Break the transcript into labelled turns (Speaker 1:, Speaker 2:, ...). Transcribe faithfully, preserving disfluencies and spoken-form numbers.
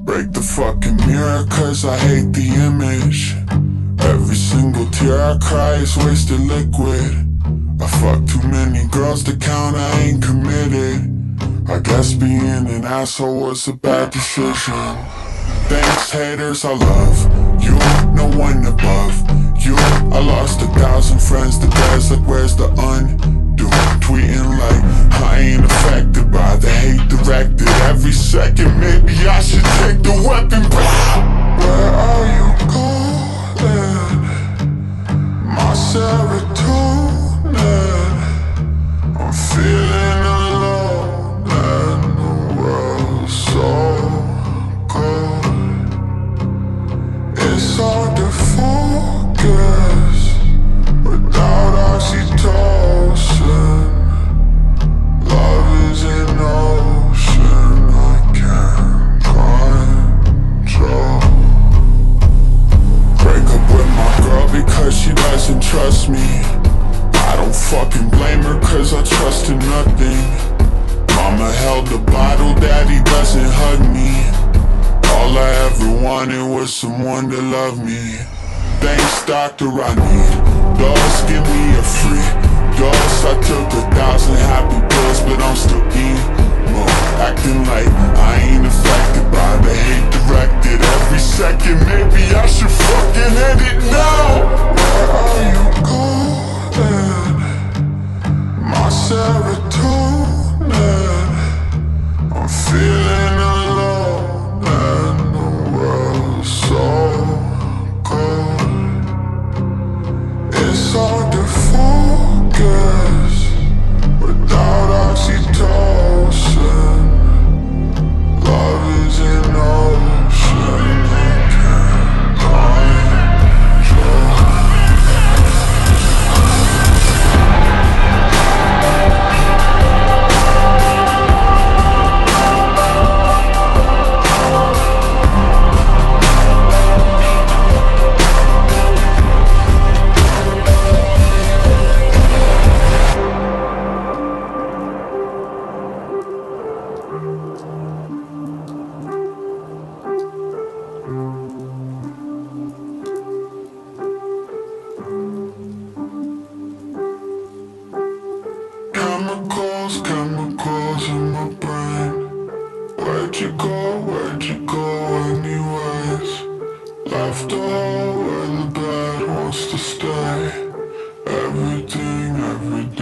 Speaker 1: Break the fucking mirror cause I hate the image. Every single tear I cry is wasted liquid. I fuck too many girls to count, I ain't committed. I guess being an asshole was a bad decision. Thanks haters, I love you, no one above you. I lost a thousand friends to death, like where's the undo? Tweeting like I ain't affected by the hate directed. Every second maybe I should take the weapon. Where are you going? My serotonin. I'm feeling alone and the world's so cold. It's hard to focus without oxytocin. Love is an ocean I can't control. Break up with my girl because she doesn't trust me. I don't fucking blame her cause I trust in nothing. Mama held the bottle, daddy doesn't hug me. All I ever wanted was someone to love me. Thanks doctor, I need dose, give me a free dose. I took a thousand happy pills but I'm still emo. Acting like I ain't affected by the hate directed. Every second maybe I should fucking end it now. Where are you going? My serotonin. I'm feeling alone and the world's so cold. It's hard to focus without oxytocin. Love is an ocean I can't control. Chemicals, chemicals in my brain. Where'd you go, where'd you go anyways? Left a hole where the bed wants to stay. Everything, everything